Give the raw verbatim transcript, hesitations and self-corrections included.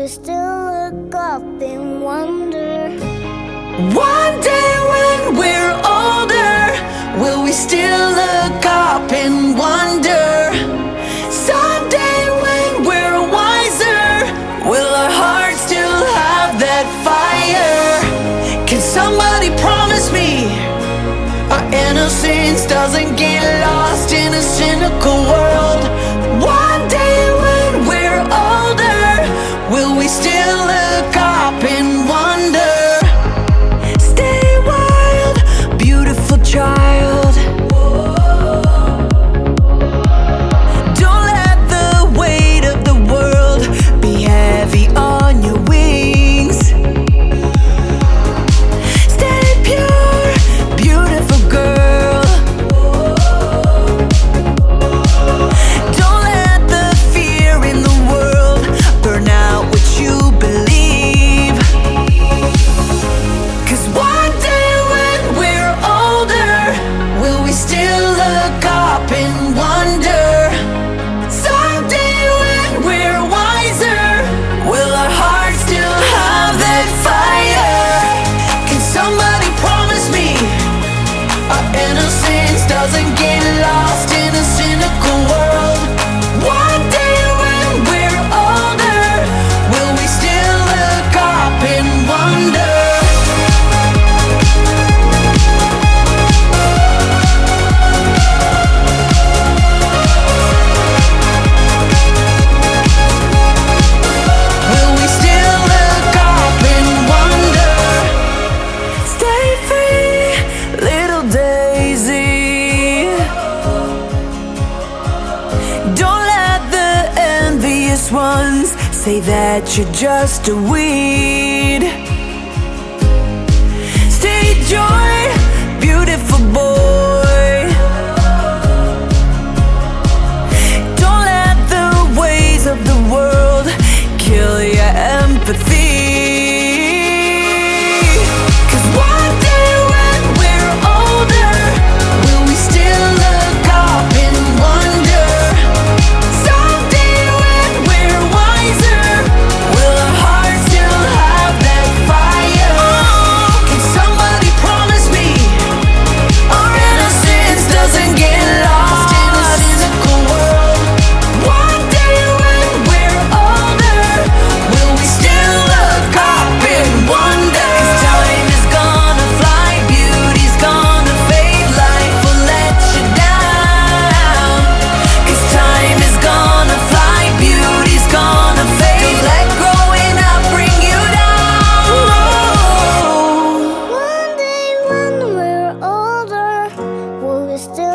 we still look up and wonder? One day when we're older, will we still look up and wonder? Someday when we're wiser, will our hearts still have that fire? Can somebody promise me our innocence doesn't get lost in a cynical world? One day when we're older, will we still look up and wonder? Stay wild, beautiful child. Don't let the weight of the world be heavy on your wings. Stay pure, beautiful girl. Don't let the fear in the world burn out what you believe. 'Cause one day when we're older, will we still look up and wonder? Someday when we're wiser, will our hearts still have that fire? Can somebody promise me our innocence doesn't get lost in a cynical world? One day when we're older, will we still look up and wonder? Will we still look up and wonder? Stay free, little daisy. Don't let the envious ones say that you're just a weed. Stay joy, beautiful boy. Don't let the ways of the world kill your empathy. 'Cause one day when we're older, will we still look up and wonder? Someday when we're wiser, will our hearts still have that fire? Can somebody promise me our innocence doesn't get lost in a cynical world? One day when we're older, will we still look up and wonder? 'Cause time is gonna fly, beauty's gonna fade, life will let you down. 'Cause time is gonna fly, beauty's gonna fade, don't let growing up bring you down. One day when we're older, will we still